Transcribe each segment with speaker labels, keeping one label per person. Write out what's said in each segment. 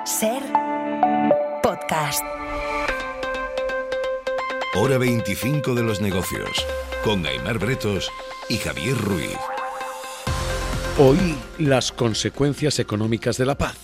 Speaker 1: Ser podcast.
Speaker 2: Hora 25 de los negocios, con Aimar Bretos y Javier Ruiz.
Speaker 3: Hoy, las consecuencias económicas de la paz.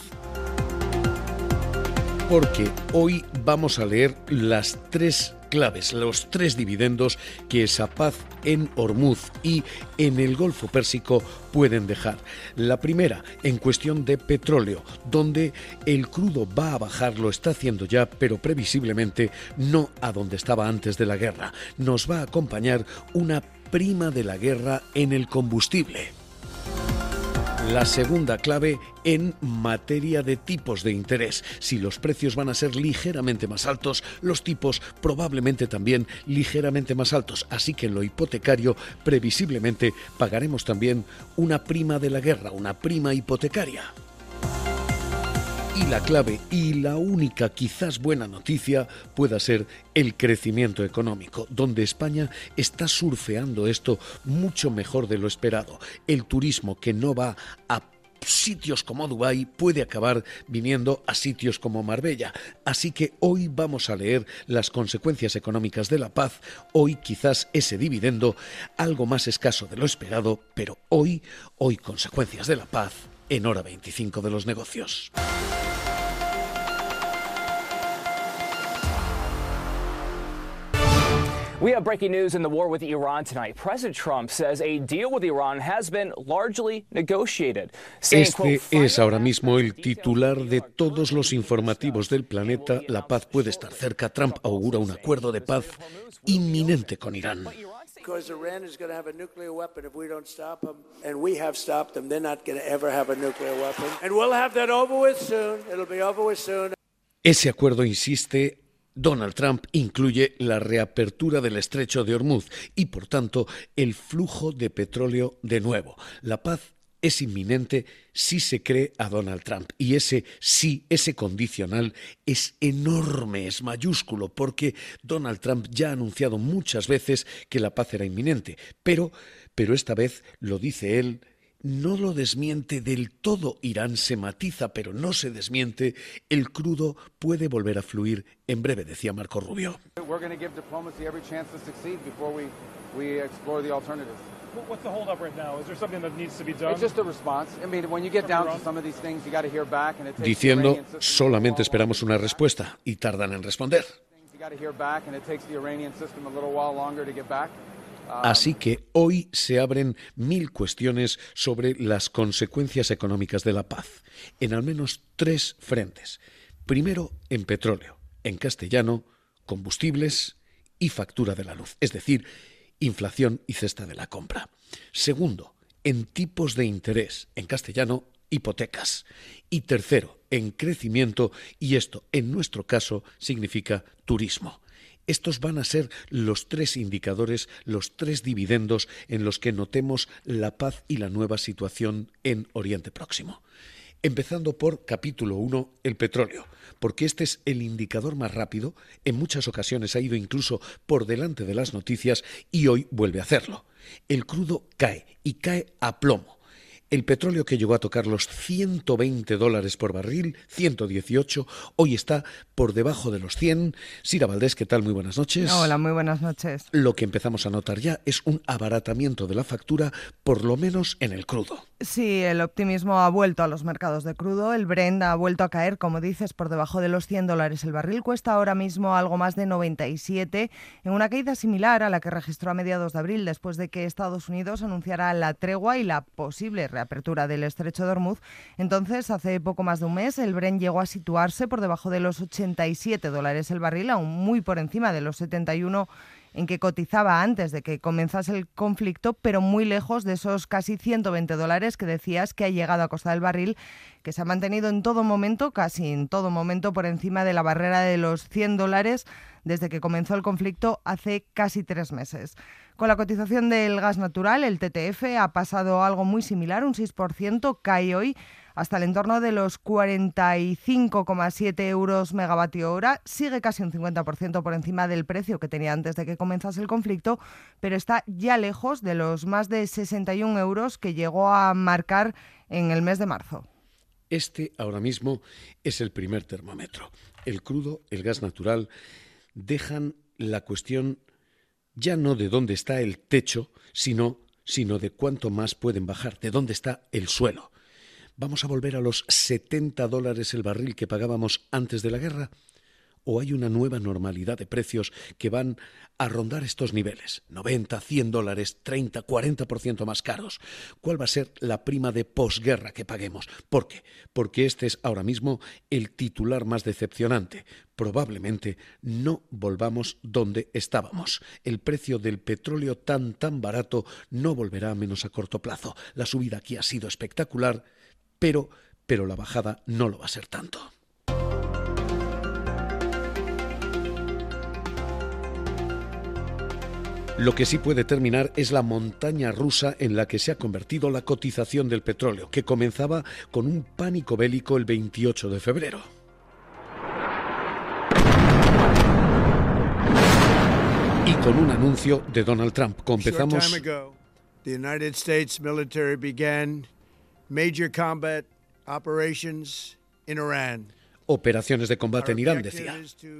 Speaker 3: Porque hoy vamos a leer las tres claves, los tres dividendos que esa paz en Hormuz y en el Golfo Pérsico pueden dejar. La primera, en cuestión de petróleo, donde el crudo va a bajar, lo está haciendo ya, pero previsiblemente no a donde estaba antes de la guerra. Nos va a acompañar una prima de la guerra en el combustible. La segunda clave en materia de tipos de interés. Si los precios van a ser ligeramente más altos, los tipos probablemente también ligeramente más altos. Así que en lo hipotecario, previsiblemente, pagaremos también una prima de la guerra, una prima hipotecaria. Y la clave y la única quizás buena noticia pueda ser el crecimiento económico, donde España está surfeando esto mucho mejor de lo esperado. El turismo que no va a sitios como Dubái puede acabar viniendo a sitios como Marbella. Así que hoy vamos a leer las consecuencias económicas de la paz. Hoy quizás ese dividendo algo más escaso de lo esperado, pero hoy consecuencias de la paz en Hora 25 de los negocios.
Speaker 4: We have breaking news in the war with Iran tonight. President Trump says a deal with Iran has been largely negotiated.
Speaker 3: Este es ahora mismo el titular de todos los informativos del planeta. La paz puede estar cerca. Trump augura un acuerdo de paz inminente con Irán.
Speaker 5: Because Iran is going to have a nuclear weapon if we don't stop them, and we have stopped them. They're not going to ever have a nuclear weapon, and we'll have that over with soon. It'll be over with soon.
Speaker 3: Ese acuerdo, insiste Donald Trump, incluye la reapertura del estrecho de Hormuz y, por tanto, el flujo de petróleo de nuevo. La paz es inminente si se cree a Donald Trump. Y ese sí, ese condicional, es enorme, es mayúsculo, porque Donald Trump ya ha anunciado muchas veces que la paz era inminente. Pero esta vez lo dice él. No lo desmiente del todo. Irán se matiza, pero no se desmiente. El crudo puede volver a fluir en breve, decía Marco Rubio.
Speaker 6: What's the hold up right now? Is there something that needs to be done?
Speaker 7: It's just a response. I mean, when you get down to some of these things, you got to hear back and it takes
Speaker 3: Diciendo, solamente esperamos una respuesta y tardan en responder. Así que hoy se abren 1000 cuestiones sobre las consecuencias económicas de la paz, en al menos 3 frentes. Primero, en petróleo, en castellano, combustibles y factura de la luz, es decir, inflación y cesta de la compra. Segundo, en tipos de interés, en castellano, hipotecas. Y tercero, en crecimiento, y esto, en nuestro caso, significa turismo. Estos van a ser los 3 indicadores, los 3 dividendos en los que notemos la paz y la nueva situación en Oriente Próximo. Empezando por capítulo 1, el petróleo, porque este es el indicador más rápido, en muchas ocasiones ha ido incluso por delante de las noticias y hoy vuelve a hacerlo. El crudo cae y cae a plomo. El petróleo que llegó a tocar los $120 por barril, 118, hoy está por debajo de los 100. Sira Valdés, ¿qué tal? Muy buenas noches.
Speaker 8: Hola, muy buenas noches.
Speaker 3: Lo que empezamos a notar ya es un abaratamiento de la factura, por lo menos en el crudo.
Speaker 8: Sí, el optimismo ha vuelto a los mercados de crudo. El Brent ha vuelto a caer, como dices, por debajo de los $100 el barril. Cuesta ahora mismo algo más de 97, en una caída similar a la que registró a mediados de abril, después de que Estados Unidos anunciara la tregua y la posible reapertura del estrecho de Hormuz. Entonces, hace poco más de un mes, el Brent llegó a situarse por debajo de los $87 el barril, aún muy por encima de los 71 en que cotizaba antes de que comenzase el conflicto, pero muy lejos de esos casi $120 que decías que ha llegado a costar el barril, que se ha mantenido en todo momento, casi en todo momento, por encima de la barrera de los $100 desde que comenzó el conflicto hace casi 3 meses. Con la cotización del gas natural, el TTF ha pasado algo muy similar, un 6%, cae hoy hasta el entorno de los 45,7 euros megavatio hora. Sigue casi un 50% por encima del precio que tenía antes de que comenzase el conflicto, pero está ya lejos de los más de 61 euros que llegó a marcar en el mes de marzo.
Speaker 3: Este ahora mismo es el primer termómetro. El crudo, el gas natural, dejan la cuestión ya no de dónde está el techo, sino de cuánto más pueden bajar, de dónde está el suelo. ¿Vamos a volver a los $70 el barril que pagábamos antes de la guerra? ¿O hay una nueva normalidad de precios que van a rondar estos niveles? $90, $100, 30, 40% más caros. ¿Cuál va a ser la prima de posguerra que paguemos? ¿Por qué? Porque este es ahora mismo el titular más decepcionante. Probablemente no volvamos donde estábamos. El precio del petróleo tan barato no volverá a menos a corto plazo. La subida aquí ha sido espectacular, pero la bajada no lo va a ser tanto. Lo que sí puede terminar es la montaña rusa en la que se ha convertido la cotización del petróleo, que comenzaba con un pánico bélico el 28 de febrero. Y con un anuncio de Donald Trump. Comenzamos.
Speaker 5: The United States military began major combat operations in Iran.
Speaker 3: Operaciones de combate en Irán, decía.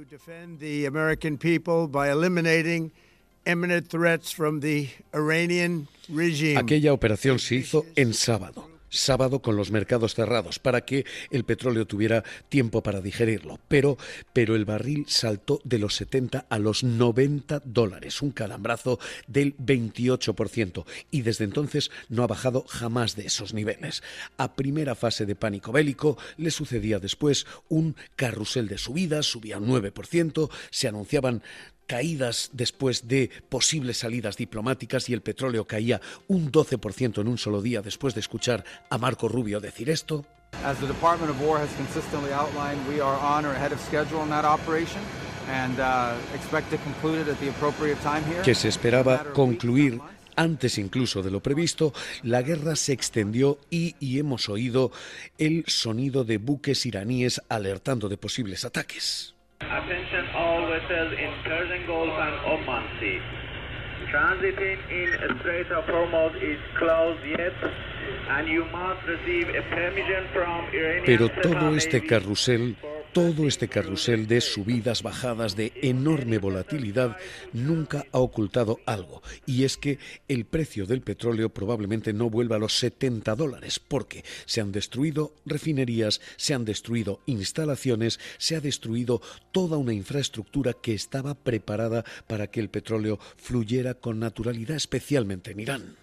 Speaker 3: Aquella operación se hizo en sábado con los mercados cerrados, para que el petróleo tuviera tiempo para digerirlo. Pero el barril saltó de los 70 a los $90, un calambrazo del 28%, y desde entonces no ha bajado jamás de esos niveles. A primera fase de pánico bélico le sucedía después un carrusel de subidas, subía un 9%, se anunciaban caídas después de posibles salidas diplomáticas y el petróleo caía un 12% en un solo día después de escuchar a Marco Rubio decir esto.
Speaker 7: As the Department of War has consistently outlined, we are on or ahead of schedule in that operation and expect to conclude it at the appropriate time here.
Speaker 3: Que se esperaba concluir antes incluso de lo previsto. La guerra se extendió y hemos oído el sonido de buques iraníes alertando de posibles ataques.
Speaker 9: Attention all vessels in Persian Gulf and Oman Sea. Transiting in Strait of Hormuz is closed yet, and you must receive a permission from Iranian.
Speaker 3: Pero todo este carrusel de subidas, bajadas, de enorme volatilidad, nunca ha ocultado algo, y es que el precio del petróleo probablemente no vuelva a los $70, porque se han destruido refinerías, se han destruido instalaciones, se ha destruido toda una infraestructura que estaba preparada para que el petróleo fluyera con naturalidad, especialmente en Irán.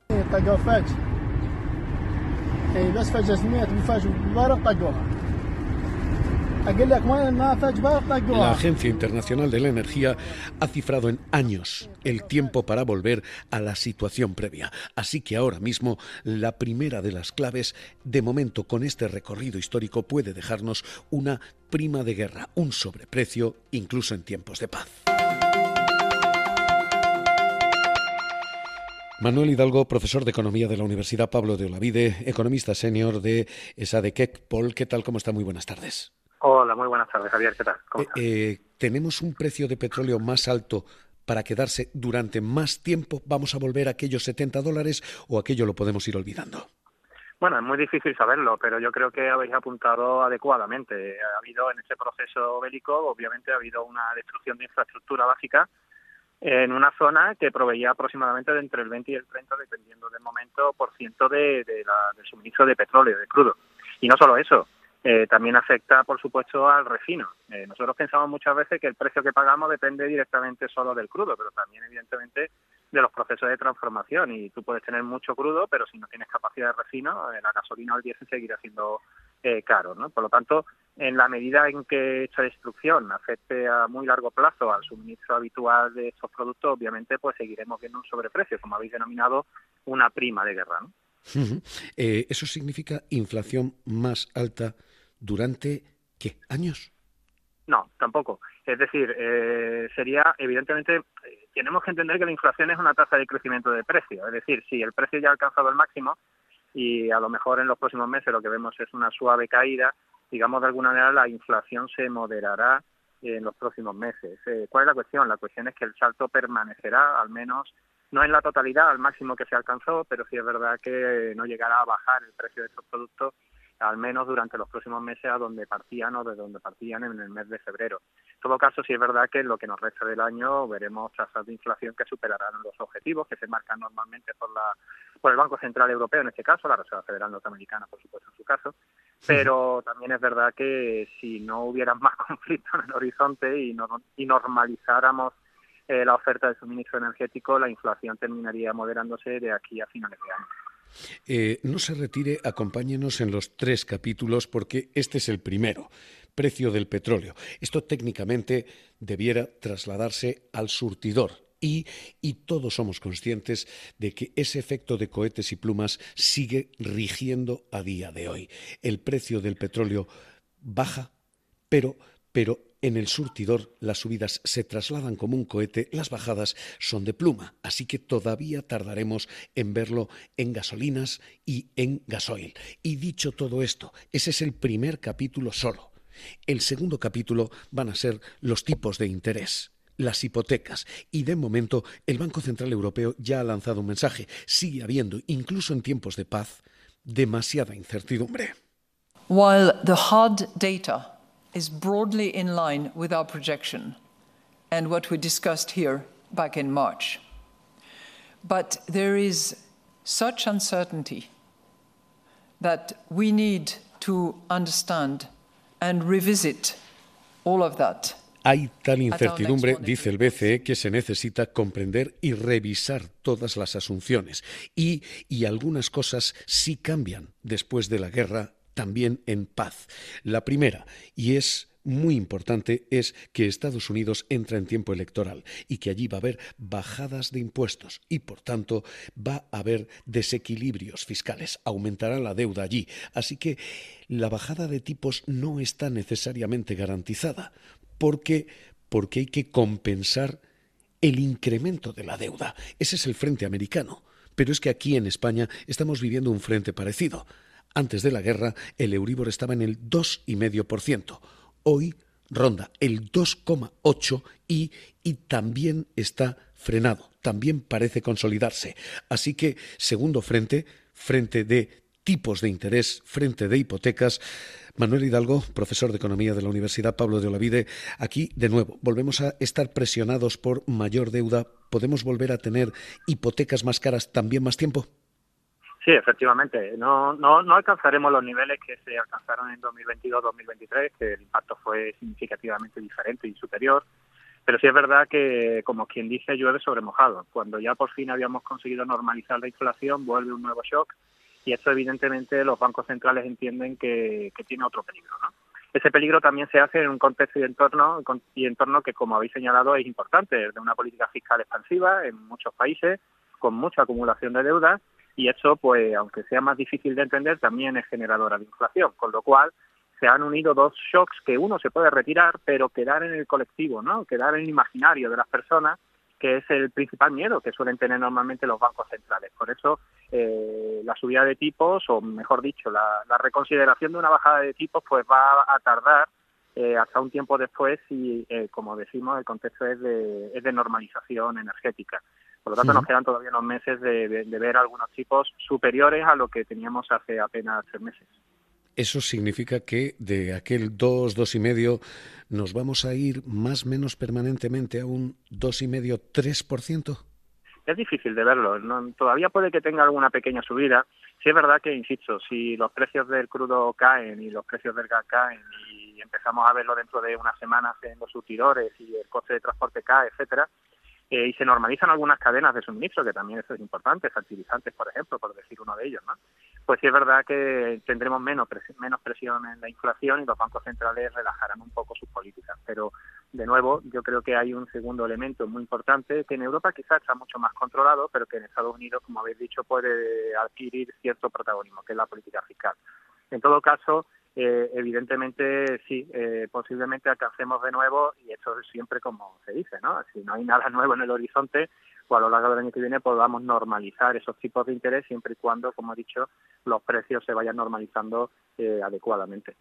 Speaker 3: La Agencia Internacional de la Energía ha cifrado en años el tiempo para volver a la situación previa. Así que ahora mismo la primera de las claves, de momento con este recorrido histórico, puede dejarnos una prima de guerra, un sobreprecio, incluso en tiempos de paz. Manuel Hidalgo, profesor de Economía de la Universidad Pablo de Olavide, economista senior de Sadekek-Pol. ¿Qué tal? ¿Cómo está? Muy buenas tardes.
Speaker 10: Hola, muy buenas tardes, Javier. ¿Qué tal? ¿Cómo estás?
Speaker 3: ¿Tenemos un precio de petróleo más alto para quedarse durante más tiempo? ¿Vamos a volver a aquellos $70 o aquello lo podemos ir olvidando?
Speaker 10: Bueno, es muy difícil saberlo, pero yo creo que habéis apuntado adecuadamente. Ha habido en ese proceso bélico, obviamente ha habido una destrucción de infraestructura básica en una zona que proveía aproximadamente de entre el 20 y el 30, dependiendo del momento, por ciento del suministro de petróleo, de crudo. Y no solo eso, también afecta, por supuesto, al refino. Nosotros pensamos muchas veces que el precio que pagamos depende directamente solo del crudo, pero también, evidentemente, de los procesos de transformación. Y tú puedes tener mucho crudo, pero si no tienes capacidad de refino, la gasolina o el diésel seguirá siendo caro, ¿no? Por lo tanto, en la medida en que esta destrucción afecte a muy largo plazo al suministro habitual de estos productos, obviamente pues seguiremos viendo un sobreprecio, como habéis denominado, una prima de guerra, ¿no?
Speaker 3: ¿Eso significa inflación más alta durante, qué, años?
Speaker 10: No, tampoco. Es decir, sería, evidentemente, tenemos que entender que la inflación es una tasa de crecimiento de precio. Es decir, si el precio ya ha alcanzado el máximo y a lo mejor en los próximos meses lo que vemos es una suave caída, digamos, de alguna manera la inflación se moderará en los próximos meses. ¿Cuál es la cuestión? La cuestión es que el salto permanecerá, al menos no en la totalidad, al máximo que se alcanzó, pero sí es verdad que no llegará a bajar el precio de estos productos al menos durante los próximos meses a donde partían o de donde partían en el mes de febrero. En todo caso, sí es verdad que en lo que nos resta del año veremos tasas de inflación que superarán los objetivos que se marcan normalmente por el Banco Central Europeo, en este caso, la Reserva Federal Norteamericana, por supuesto, en su caso, pero también es verdad que si no hubiera más conflicto en el horizonte y normalizáramos la oferta de suministro energético, la inflación terminaría moderándose de aquí a finales de año.
Speaker 3: No se retire, acompáñenos en los 3 capítulos porque este es el primero, precio del petróleo. Esto técnicamente debiera trasladarse al surtidor y todos somos conscientes de que ese efecto de cohetes y plumas sigue rigiendo a día de hoy. El precio del petróleo baja, pero en el surtidor las subidas se trasladan como un cohete, las bajadas son de pluma, así que todavía tardaremos en verlo en gasolinas y en gasoil. Y dicho todo esto, ese es el primer capítulo solo. El segundo capítulo van a ser los tipos de interés, las hipotecas, y de momento el Banco Central Europeo ya ha lanzado un mensaje. Sigue habiendo, incluso en tiempos de paz, demasiada incertidumbre.
Speaker 11: While the hard data is broadly in line with our projection and what we discussed here back in March. But there is such uncertainty that we need to understand and revisit all of that.
Speaker 3: Hay tal incertidumbre, dice el BCE, que se necesita comprender y revisar todas las asunciones. Y algunas cosas sí cambian después de la guerra, también en paz. La primera, y es muy importante, es que Estados Unidos entra en tiempo electoral y que allí va a haber bajadas de impuestos y, por tanto, va a haber desequilibrios fiscales. Aumentará la deuda allí. Así que la bajada de tipos no está necesariamente garantizada porque hay que compensar el incremento de la deuda. Ese es el frente americano. Pero es que aquí en España estamos viviendo un frente parecido. Antes de la guerra, el Euríbor estaba en el 2,5%. Hoy ronda el 2,8% y también está frenado. También parece consolidarse. Así que, segundo frente de tipos de interés, frente de hipotecas. Manuel Hidalgo, profesor de Economía de la Universidad Pablo de Olavide, aquí de nuevo volvemos a estar presionados por mayor deuda. ¿Podemos volver a tener hipotecas más caras también más tiempo?
Speaker 10: Sí, efectivamente. No alcanzaremos los niveles que se alcanzaron en 2022-2023, que el impacto fue significativamente diferente y superior. Pero sí es verdad que, como quien dice, llueve sobre mojado. Cuando ya por fin habíamos conseguido normalizar la inflación, vuelve un nuevo shock. Y esto, evidentemente, los bancos centrales entienden que tiene otro peligro, ¿no? Ese peligro también se hace en un contexto y entorno que, como habéis señalado, es importante, de una política fiscal expansiva en muchos países, con mucha acumulación de deuda, y eso, pues, aunque sea más difícil de entender, también es generadora de inflación, con lo cual se han unido dos shocks que uno se puede retirar, pero quedar en el colectivo, ¿no? Quedar en el imaginario de las personas, que es el principal miedo que suelen tener normalmente los bancos centrales. Por eso, la subida de tipos, o mejor dicho, la reconsideración de una bajada de tipos, pues va a tardar hasta un tiempo después y, como decimos, el contexto es de normalización energética. Por lo tanto, nos quedan todavía unos meses de ver algunos tipos superiores a lo que teníamos hace apenas 3 meses.
Speaker 3: Eso significa que de aquel 2,5%, nos vamos a ir más o menos permanentemente a un 2,5%, 3%.
Speaker 10: Es difícil de verlo. No, todavía puede que tenga alguna pequeña subida. Sí es verdad que, insisto, si los precios del crudo caen y los precios del gas caen y empezamos a verlo dentro de unas semanas en los surtidores y el coste de transporte cae, etcétera, y se normalizan algunas cadenas de suministro, que también eso es importante, fertilizantes, por ejemplo, por decir uno de ellos, ¿no? Pues sí es verdad que tendremos menos presión en la inflación y los bancos centrales relajarán un poco sus políticas. Pero, de nuevo, yo creo que hay un segundo elemento muy importante que en Europa quizás está mucho más controlado, pero que en Estados Unidos, como habéis dicho, puede adquirir cierto protagonismo, que es la política fiscal. En todo caso, evidentemente sí, posiblemente alcancemos de nuevo, y esto es siempre como se dice, ¿no? Si no hay nada nuevo en el horizonte, o a lo largo del año que viene podamos normalizar esos tipos de interés siempre y cuando, como he dicho, los precios se vayan normalizando adecuadamente.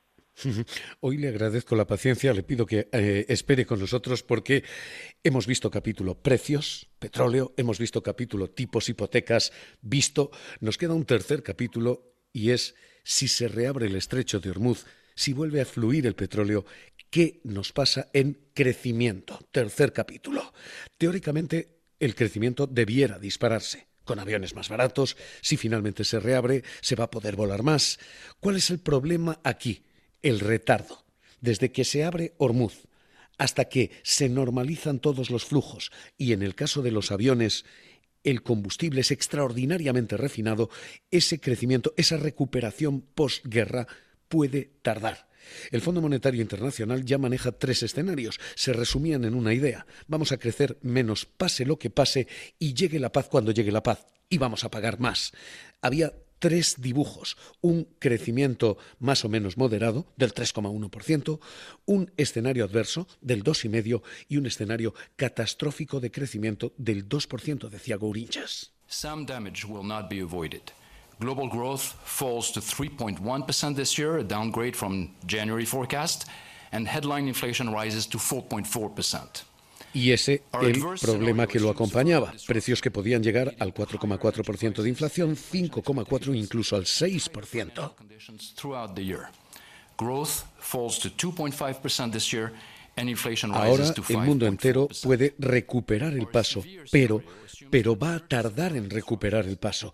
Speaker 3: Hoy le agradezco la paciencia, le pido que espere con nosotros porque hemos visto capítulo precios, petróleo, hemos visto capítulo tipos hipotecas, nos queda un tercer capítulo y es Si se reabre el estrecho de Hormuz, si vuelve a fluir el petróleo, ¿qué nos pasa en crecimiento? Tercer capítulo. Teóricamente, el crecimiento debiera dispararse. Con aviones más baratos, si finalmente se reabre, se va a poder volar más. ¿Cuál es el problema aquí? El retardo. Desde que se abre Hormuz hasta que se normalizan todos los flujos y en el caso de los aviones el combustible es extraordinariamente refinado, ese crecimiento, esa recuperación posguerra puede tardar. El Fondo Monetario Internacional ya maneja 3 escenarios. Se resumían en una idea. Vamos a crecer menos, pase lo que pase, y llegue la paz cuando llegue la paz. Y vamos a pagar más. Había 3 dibujos. Un crecimiento más o menos moderado, del 3,1%, un escenario adverso, del 2,5%, y un escenario catastrófico de crecimiento del 2%, decía Gourinchas.
Speaker 12: Some damage will not be avoided. Global growth falls to 3.1% this year, a downgrade from January forecast, and headline inflation rises to 4.4%.
Speaker 3: Y ese el problema que lo acompañaba. Precios que podían llegar al 4,4% de inflación, 5,4% incluso al 6%. Ahora el mundo entero puede recuperar el paso, pero va a tardar en recuperar el paso.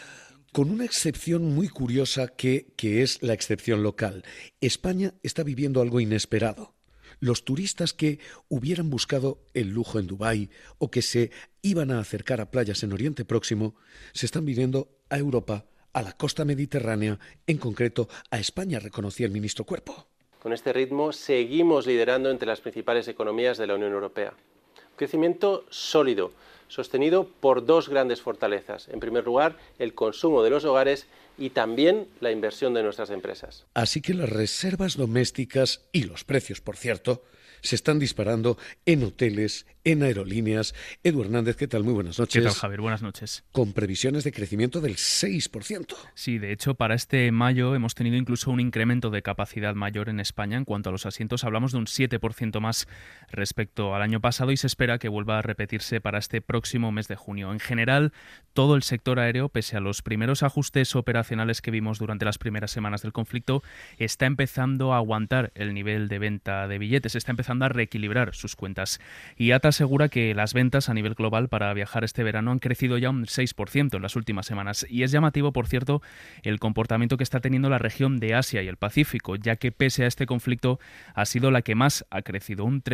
Speaker 3: Con una excepción muy curiosa que es la excepción local. España está viviendo algo inesperado. Los turistas que hubieran buscado el lujo en Dubái o que se iban a acercar a playas en Oriente Próximo se están viniendo a Europa, a la costa mediterránea, en concreto a España, reconocía el ministro Cuerpo.
Speaker 13: Con este ritmo seguimos liderando entre las principales economías de la Unión Europea. Un crecimiento sólido, sostenido por 2 grandes fortalezas. En primer lugar, el consumo de los hogares y también la inversión de nuestras empresas.
Speaker 3: Así que las reservas domésticas y los precios, por cierto, se están disparando en hoteles, en aerolíneas. Edu Hernández, ¿qué tal? Muy buenas noches.
Speaker 14: ¿Qué tal, Javier? Buenas noches.
Speaker 3: Con previsiones de crecimiento del 6%.
Speaker 14: Sí, de hecho, para este mayo hemos tenido incluso un incremento de capacidad mayor en España. En cuanto a los asientos, hablamos de un 7% más respecto al año pasado y se espera que vuelva a repetirse para este próximo mes de junio. En general, todo el sector aéreo, pese a los primeros ajustes operacionales que vimos durante las primeras semanas del conflicto, está empezando a aguantar el nivel de venta de billetes, está empezando a reequilibrar sus cuentas. IATA asegura que las ventas a nivel global para viajar este verano han crecido ya un 6% en las últimas semanas. Y es llamativo, por cierto, el comportamiento que está teniendo la región de Asia y el Pacífico, ya que pese a este conflicto ha sido la que más ha crecido, un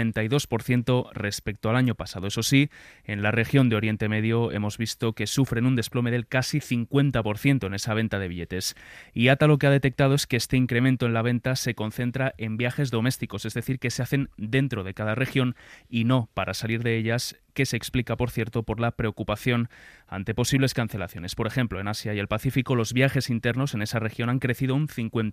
Speaker 14: 32% respecto al año pasado. Eso sí, en la región de Oriente Medio hemos visto que sufren un desplome del casi 50% en esa venta de billetes. IATA lo que ha detectado es que este incremento en la venta se concentra en viajes domésticos, es decir, que se hacen dentro de cada región y no para salir de ellas, que se explica, por cierto, por la preocupación ante posibles cancelaciones. Por ejemplo, en Asia y el Pacífico, los viajes internos en esa región han crecido un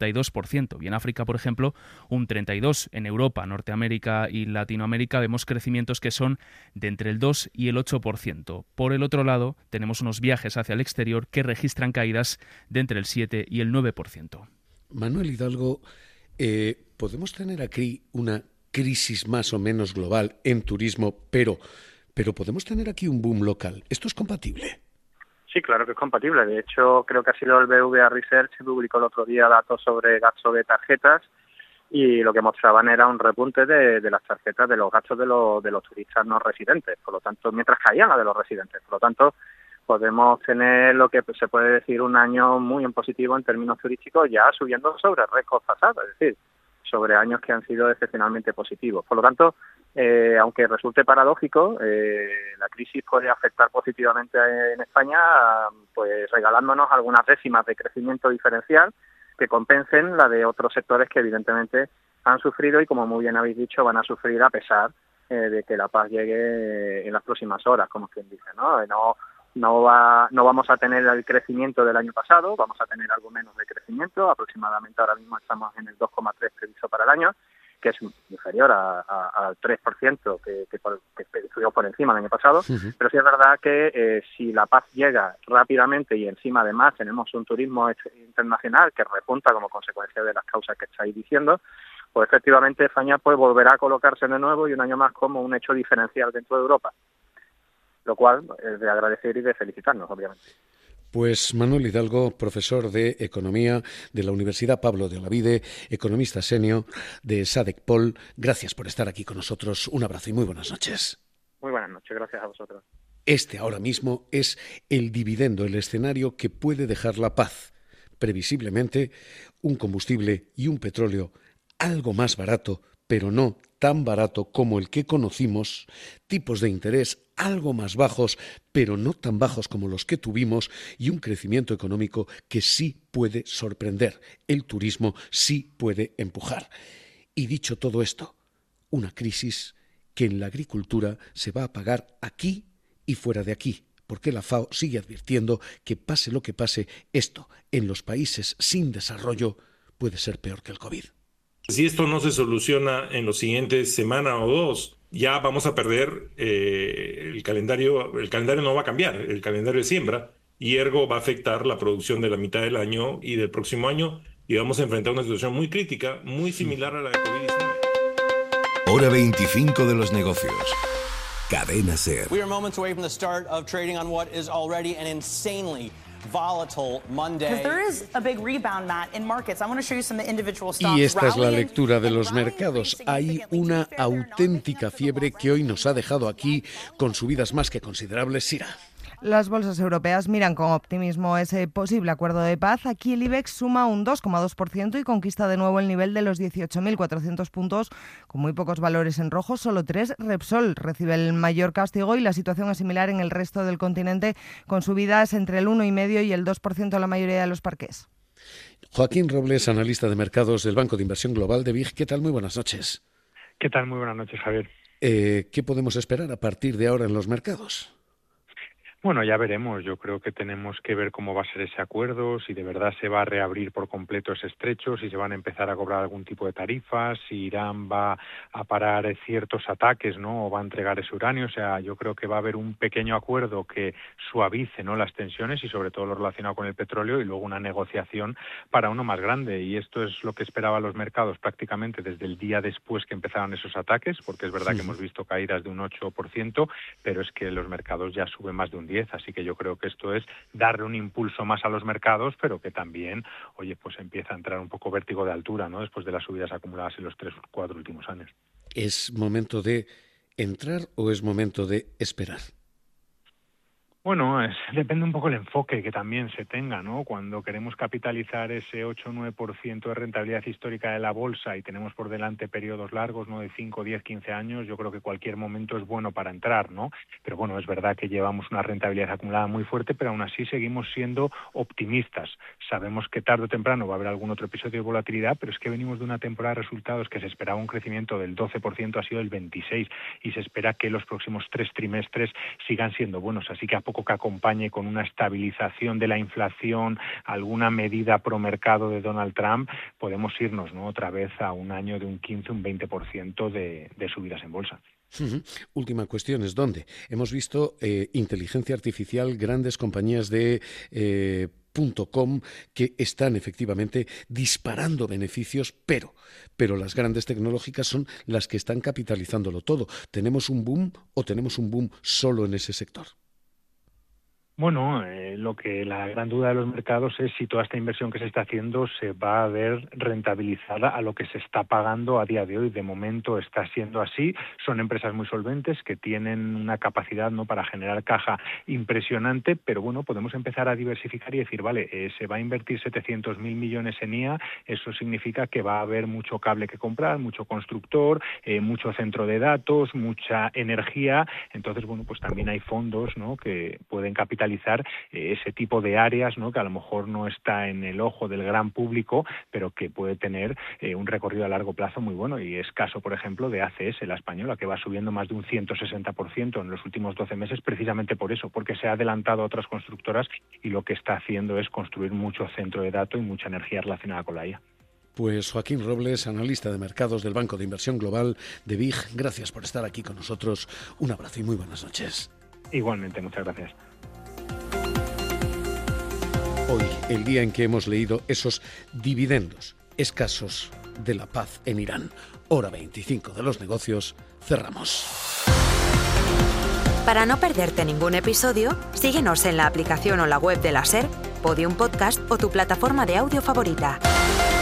Speaker 14: 52%, y en África, por ejemplo, un 32%. En Europa, Norteamérica y Latinoamérica vemos crecimientos que son de entre el 2 y el 8%. Por el otro lado, tenemos unos viajes hacia el exterior que registran caídas de entre el 7 y el 9%.
Speaker 3: Manuel Hidalgo, podemos tener aquí una crisis más o menos global en turismo, pero podemos tener aquí un boom local. ¿Esto es compatible?
Speaker 10: Sí, claro que es compatible. De hecho, creo que ha sido el BVA Research que publicó el otro día datos sobre gasto de tarjetas y lo que mostraban era un repunte de las tarjetas, de los gastos de los turistas no residentes. Por lo tanto, mientras caían las de los residentes. Por lo tanto, podemos tener lo que se puede decir un año muy en positivo en términos turísticos, ya subiendo sobre récords pasados, es decir, sobre años que han sido excepcionalmente positivos. Por lo tanto, aunque resulte paradójico, la crisis puede afectar positivamente en España, pues regalándonos algunas décimas de crecimiento diferencial que compensen la de otros sectores que evidentemente han sufrido y, como muy bien habéis dicho, van a sufrir a pesar de que la paz llegue en las próximas horas, como quien dice, ¿no? No vamos a tener el crecimiento del año pasado, vamos a tener algo menos de crecimiento, aproximadamente ahora mismo estamos en el 2,3% previsto para el año, que es inferior al 3% que estuvimos por encima del año pasado, pero sí es verdad que si la paz llega rápidamente y encima además tenemos un turismo internacional que repunta como consecuencia de las causas que estáis diciendo, pues efectivamente España pues volverá a colocarse de nuevo y un año más como un hecho diferencial dentro de Europa. Lo cual es de agradecer y de felicitarnos, obviamente.
Speaker 3: Pues Manuel Hidalgo, profesor de Economía de la Universidad Pablo de Olavide, economista senior de SADC-Pol, gracias por estar aquí con nosotros. Un abrazo y muy buenas noches.
Speaker 10: Muy buenas noches, gracias a vosotros.
Speaker 3: Este ahora mismo es el dividendo, el escenario que puede dejar la paz. Previsiblemente, un combustible y un petróleo algo más barato, pero no tan barato como el que conocimos, tipos de interés algo más bajos, pero no tan bajos como los que tuvimos, y un crecimiento económico que sí puede sorprender. El turismo sí puede empujar. Y dicho todo esto, una crisis que en la agricultura se va a pagar aquí y fuera de aquí, porque la FAO sigue advirtiendo que pase lo que pase, esto en los países sin desarrollo puede ser peor que el COVID.
Speaker 15: Si esto no se soluciona en los siguientes semana o dos, ya vamos a perder el calendario no va a cambiar, el calendario de siembra, y ergo va a afectar la producción de la mitad del año y del próximo año, y vamos a enfrentar una situación muy crítica, muy similar a la de COVID-19.
Speaker 2: Hora 25 de los negocios. Cadena SER.
Speaker 16: We are moments away from the start of trading on what is already an insanely volatile Monday.
Speaker 17: Because there is a big rebound, Matt, in markets. I want to show you some individual stocks.
Speaker 3: Y esta es la lectura de los mercados. Hay una auténtica fiebre que hoy nos ha dejado aquí con subidas más que considerables. Sira.
Speaker 8: Las bolsas europeas miran con optimismo ese posible acuerdo de paz. Aquí el IBEX suma un 2,2% y conquista de nuevo el nivel de los 18.400 puntos. Con muy pocos valores en rojo, solo 3. Repsol recibe el mayor castigo y la situación es similar en el resto del continente, con subidas entre el 1,5% y el 2% en la mayoría de los parques.
Speaker 3: Joaquín Robles, analista de mercados del Banco de Inversión Global de BIG. ¿Qué tal? Muy buenas noches.
Speaker 18: ¿Qué tal? Muy buenas noches, Javier.
Speaker 3: ¿Qué podemos esperar a partir de ahora en los mercados?
Speaker 18: Bueno, ya veremos. Yo creo que tenemos que ver cómo va a ser ese acuerdo, si de verdad se va a reabrir por completo ese estrecho, si se van a empezar a cobrar algún tipo de tarifas, si Irán va a parar ciertos ataques, ¿no? O va a entregar ese uranio. O sea, yo creo que va a haber un pequeño acuerdo que suavice, ¿no?, las tensiones y sobre todo lo relacionado con el petróleo, y luego una negociación para uno más grande. Y esto es lo que esperaban los mercados prácticamente desde el día después que empezaron esos ataques, porque es verdad que hemos visto caídas de un 8%, pero es que los mercados ya suben más de un 10%. Así que yo creo que esto es darle un impulso más a los mercados, pero que también, pues empieza a entrar un poco vértigo de altura, ¿no?, después de las subidas acumuladas en los 3 o 4 últimos años.
Speaker 3: ¿Es momento de entrar o es momento de esperar?
Speaker 18: Bueno, depende un poco el enfoque que también se tenga, ¿no? Cuando queremos capitalizar ese 8 o 9% de rentabilidad histórica de la bolsa y tenemos por delante periodos largos, ¿no?, de 5, 10, 15 años, yo creo que cualquier momento es bueno para entrar, ¿no? Pero bueno, es verdad que llevamos una rentabilidad acumulada muy fuerte, pero aún así seguimos siendo optimistas. Sabemos que tarde o temprano va a haber algún otro episodio de volatilidad, pero es que venimos de una temporada de resultados que se esperaba un crecimiento del 12%, ha sido el 26%, y se espera que los próximos 3 trimestres sigan siendo buenos, así que a poco que acompañe con una estabilización de la inflación, alguna medida pro mercado de Donald Trump, podemos irnos, ¿no?, otra vez a un año de un 15, un 20% de subidas en bolsa.
Speaker 3: Última cuestión es ¿dónde? Hemos visto inteligencia artificial, grandes compañías de .com que están efectivamente disparando beneficios, pero las grandes tecnológicas son las que están capitalizándolo todo. ¿Tenemos un boom o tenemos un boom solo en ese sector?
Speaker 18: Bueno, lo que la gran duda de los mercados es si toda esta inversión que se está haciendo se va a ver rentabilizada a lo que se está pagando a día de hoy. De momento está siendo así. Son empresas muy solventes que tienen una capacidad, ¿no?, para generar caja impresionante, pero bueno, podemos empezar a diversificar y decir, vale, se va a invertir 700.000 millones en IA, eso significa que va a haber mucho cable que comprar, mucho constructor, mucho centro de datos, mucha energía. Entonces, bueno, pues también hay fondos, ¿no?, que pueden capitalizar ese tipo de áreas, ¿no?, que a lo mejor no está en el ojo del gran público, pero que puede tener un recorrido a largo plazo muy bueno. Y es caso, por ejemplo, de ACS, la española, que va subiendo más de un 160% en los últimos 12 meses, precisamente por eso, porque se ha adelantado a otras constructoras y lo que está haciendo es construir mucho centro de datos y mucha energía relacionada con la IA.
Speaker 3: Pues Joaquín Robles, analista de mercados del Banco de Inversión Global de BIG, gracias por estar aquí con nosotros. Un abrazo y muy buenas noches.
Speaker 18: Igualmente, muchas gracias.
Speaker 3: Hoy, el día en que hemos leído esos dividendos escasos de la paz en Irán. Hora 25 de los negocios, cerramos.
Speaker 1: Para no perderte ningún episodio, síguenos en la aplicación o la web de la SER, Podium Podcast o tu plataforma de audio favorita.